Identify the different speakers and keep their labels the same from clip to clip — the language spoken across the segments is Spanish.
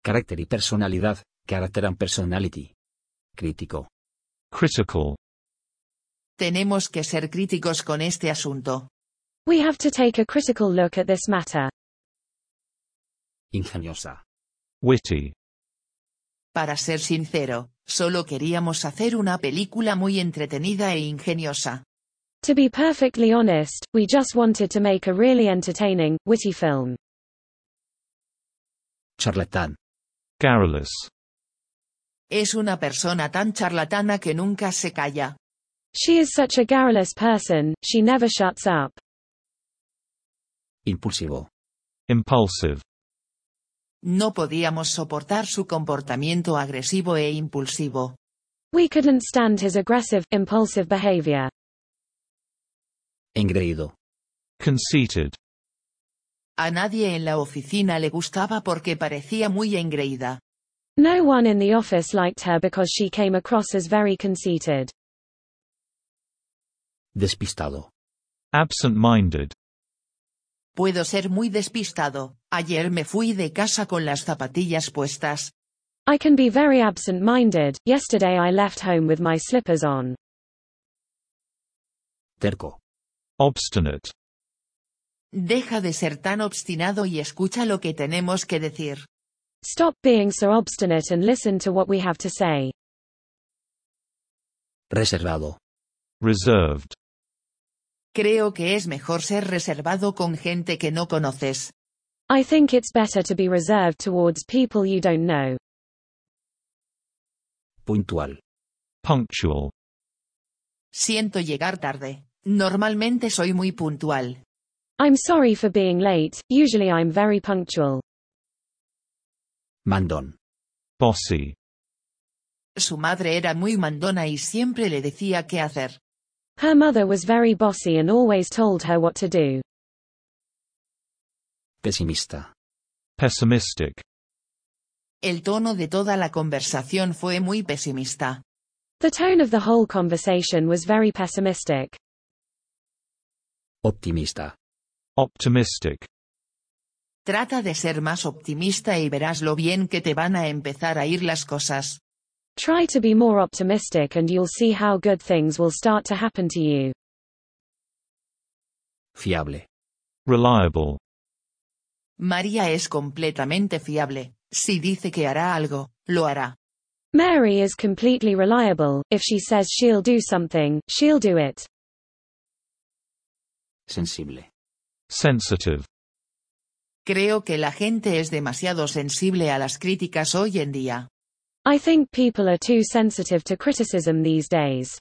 Speaker 1: Carácter y personalidad, character and personality. Crítico.
Speaker 2: Critical.
Speaker 3: Tenemos que ser críticos con este asunto.
Speaker 4: We have to take a critical look at this matter.
Speaker 1: Ingeniosa.
Speaker 2: Witty.
Speaker 3: Para ser sincero, solo queríamos hacer una película muy entretenida e ingeniosa.
Speaker 4: To be perfectly honest, we just wanted to make a really entertaining, witty film.
Speaker 1: Charlatán.
Speaker 2: Garrulous.
Speaker 3: Es una persona tan charlatana que nunca se calla.
Speaker 4: She is such a garrulous person, she never shuts up.
Speaker 1: Impulsivo.
Speaker 2: Impulsive.
Speaker 3: No podíamos soportar su comportamiento agresivo e impulsivo.
Speaker 4: We couldn't stand his aggressive, impulsive behavior.
Speaker 1: Engreído.
Speaker 2: Conceited.
Speaker 3: A nadie en la oficina le gustaba porque parecía muy engreída.
Speaker 4: No one in the office liked her because she came across as very conceited.
Speaker 1: Despistado.
Speaker 2: Absent-minded.
Speaker 3: Puedo ser muy despistado. Ayer me fui de casa con las zapatillas puestas.
Speaker 4: I can be very absent-minded. Yesterday I left home with my slippers on.
Speaker 1: Terco.
Speaker 2: Obstinate.
Speaker 3: Deja de ser tan obstinado y escucha lo que tenemos que decir.
Speaker 4: Stop being so obstinate and listen to what we have to say.
Speaker 1: Reservado.
Speaker 2: Reserved.
Speaker 3: Creo que es mejor ser reservado con gente que no conoces.
Speaker 4: I think it's better to be reserved towards people you don't know.
Speaker 1: Puntual.
Speaker 2: Punctual.
Speaker 3: Siento llegar tarde. Normalmente soy muy puntual.
Speaker 4: I'm sorry for being late, usually I'm very punctual.
Speaker 1: Mandón.
Speaker 2: Bossy.
Speaker 3: Su madre era muy mandona y siempre le decía qué hacer.
Speaker 4: Her mother was very bossy and always told her what to do.
Speaker 1: Pesimista.
Speaker 2: Pessimistic.
Speaker 3: El tono de toda la conversación fue muy pesimista.
Speaker 4: The tone of the whole conversation was very pessimistic.
Speaker 1: Optimista.
Speaker 2: Optimistic.
Speaker 3: Trata de ser más optimista y verás lo bien que te van a empezar a ir las cosas.
Speaker 4: Try to be more optimistic and you'll see how good things will start to happen to you.
Speaker 1: Fiable.
Speaker 2: Reliable.
Speaker 3: María es completamente fiable. Si dice que hará algo, lo hará.
Speaker 4: Mary is completely reliable. If she says she'll do something, she'll do it.
Speaker 1: Sensible.
Speaker 2: Sensitive.
Speaker 3: Creo que la gente es demasiado sensible a las críticas hoy en día.
Speaker 4: I think people are too sensitive to criticism these days.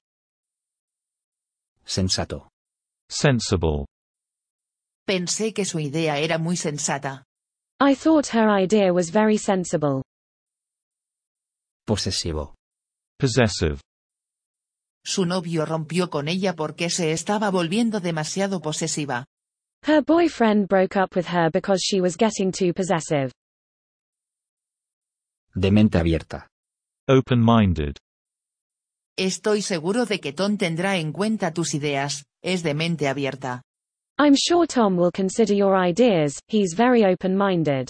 Speaker 1: Sensato.
Speaker 2: Sensible.
Speaker 3: Pensé que su idea era muy sensata.
Speaker 4: I thought her idea was very sensible.
Speaker 1: Posesivo.
Speaker 2: Possessive.
Speaker 3: Su novio rompió con ella porque se estaba volviendo demasiado posesiva.
Speaker 4: Her boyfriend broke up with her because she was getting too possessive.
Speaker 1: De mente abierta.
Speaker 2: Open-minded.
Speaker 3: Estoy seguro de que Tom tendrá en cuenta tus ideas, es de mente abierta.
Speaker 4: I'm sure Tom will consider your ideas, he's very open-minded.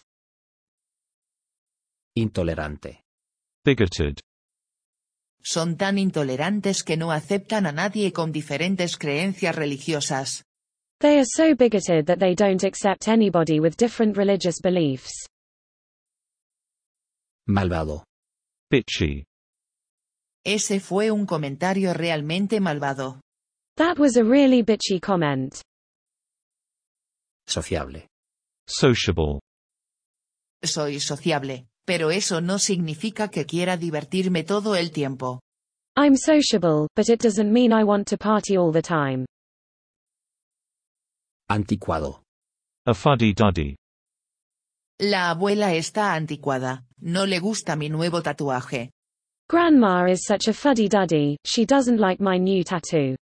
Speaker 1: Intolerante.
Speaker 2: Bigoted.
Speaker 3: Son tan intolerantes que no aceptan a nadie con diferentes creencias religiosas.
Speaker 4: They are so bigoted that they don't accept anybody with different religious beliefs.
Speaker 1: Malvado.
Speaker 2: Bitchy.
Speaker 3: Ese fue un comentario realmente malvado.
Speaker 4: That was a really bitchy comment.
Speaker 1: Sociable.
Speaker 2: Sociable.
Speaker 3: Soy sociable, pero eso no significa que quiera divertirme todo el tiempo.
Speaker 4: I'm sociable, but it doesn't mean I want to party all the time.
Speaker 1: Anticuado.
Speaker 2: A fuddy-duddy.
Speaker 3: La abuela está anticuada, no le gusta mi nuevo tatuaje.
Speaker 4: Grandma is such a fuddy-duddy, she doesn't like my new tattoo.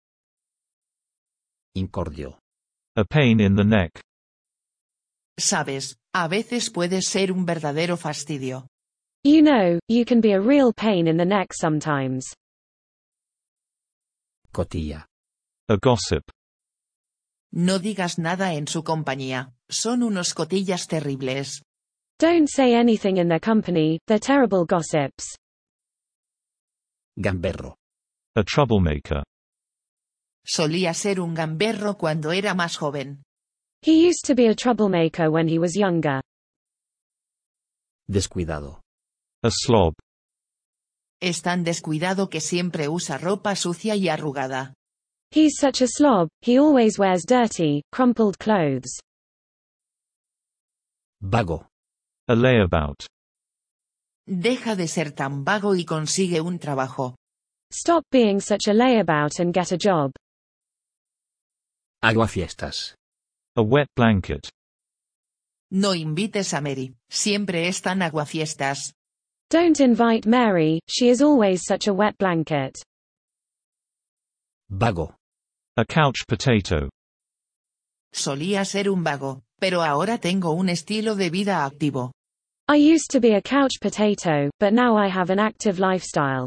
Speaker 1: Incordio.
Speaker 2: A pain in the neck.
Speaker 3: Sabes, a veces puedes ser un verdadero fastidio.
Speaker 4: You know, you can be a real pain in the neck sometimes.
Speaker 1: Cotilla.
Speaker 2: A gossip.
Speaker 3: No digas nada en su compañía, son unos cotillas terribles.
Speaker 4: Don't say anything in their company, they're terrible gossips.
Speaker 1: Gamberro.
Speaker 2: A troublemaker.
Speaker 3: Solía ser un gamberro cuando era más joven.
Speaker 4: He used to be a troublemaker when he was younger.
Speaker 1: Descuidado.
Speaker 2: A slob.
Speaker 3: Es tan descuidado que siempre usa ropa sucia y arrugada.
Speaker 4: He's such a slob, he always wears dirty, crumpled clothes.
Speaker 1: Vago.
Speaker 2: A layabout.
Speaker 3: Deja de ser tan vago y consigue un trabajo.
Speaker 4: Stop being such a layabout and get a job.
Speaker 1: Aguafiestas.
Speaker 2: A wet blanket.
Speaker 3: No invites a Mary, siempre es tan aguafiestas.
Speaker 4: Don't invite Mary, she is always such a wet blanket.
Speaker 1: Vago.
Speaker 2: A couch potato.
Speaker 3: Solía ser un vago, pero ahora tengo un estilo de vida activo.
Speaker 4: I used to be a couch potato, but now I have an active lifestyle.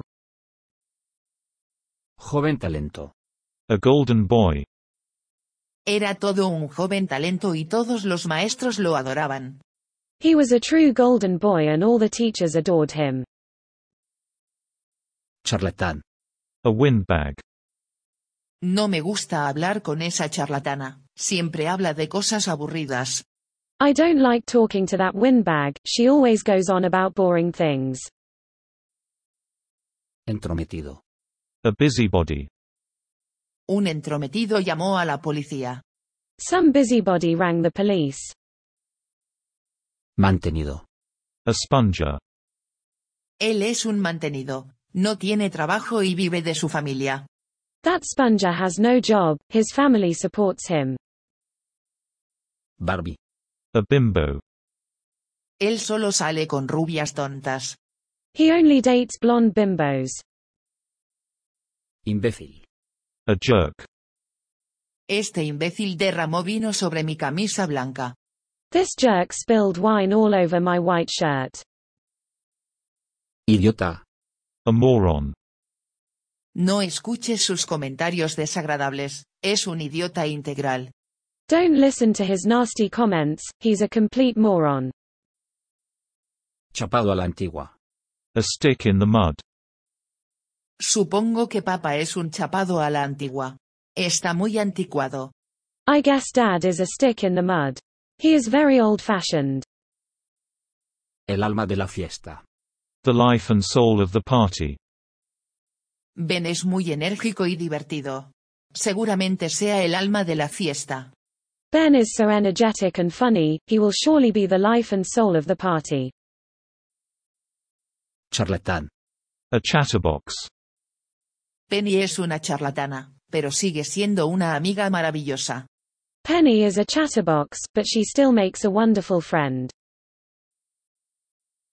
Speaker 1: Joven talento.
Speaker 2: A golden boy.
Speaker 3: Era todo un joven talento y todos los maestros lo adoraban.
Speaker 4: He was a true golden boy and all the teachers adored him.
Speaker 1: Charlatán.
Speaker 2: A windbag.
Speaker 3: No me gusta hablar con esa charlatana, siempre habla de cosas aburridas.
Speaker 4: I don't like talking to that windbag, she always goes on about boring things.
Speaker 1: Entrometido.
Speaker 2: A busybody.
Speaker 3: Un entrometido llamó a la policía.
Speaker 4: Some busybody rang the police.
Speaker 1: Mantenido.
Speaker 2: A sponger.
Speaker 3: Él es un mantenido, no tiene trabajo y vive de su familia.
Speaker 4: That sponger has no job, his family supports him.
Speaker 1: Barbie.
Speaker 2: A bimbo.
Speaker 3: Él solo sale con rubias tontas.
Speaker 4: He only dates blonde bimbos.
Speaker 1: Imbécil.
Speaker 2: A jerk.
Speaker 3: Este imbécil derramó vino sobre mi camisa blanca.
Speaker 4: This jerk spilled wine all over my white shirt.
Speaker 1: Idiota.
Speaker 2: A moron.
Speaker 3: No escuches sus comentarios desagradables, es un idiota integral.
Speaker 4: Don't listen to his nasty comments, he's a complete moron.
Speaker 1: Chapado a la antigua.
Speaker 2: A stick in the mud.
Speaker 3: Supongo que papá es un chapado a la antigua. Está muy anticuado.
Speaker 4: I guess Dad is a stick in the mud. He is very old-fashioned.
Speaker 1: El alma de la fiesta.
Speaker 2: The life and soul of the party.
Speaker 3: Ben es muy enérgico y divertido. Seguramente sea el alma de la fiesta.
Speaker 4: Ben is so energetic and funny, he will surely be the life and soul of the party.
Speaker 1: Charlatán.
Speaker 2: A chatterbox.
Speaker 3: Penny es una charlatana, pero sigue siendo una amiga maravillosa.
Speaker 4: Penny is a chatterbox, but she still makes a wonderful friend.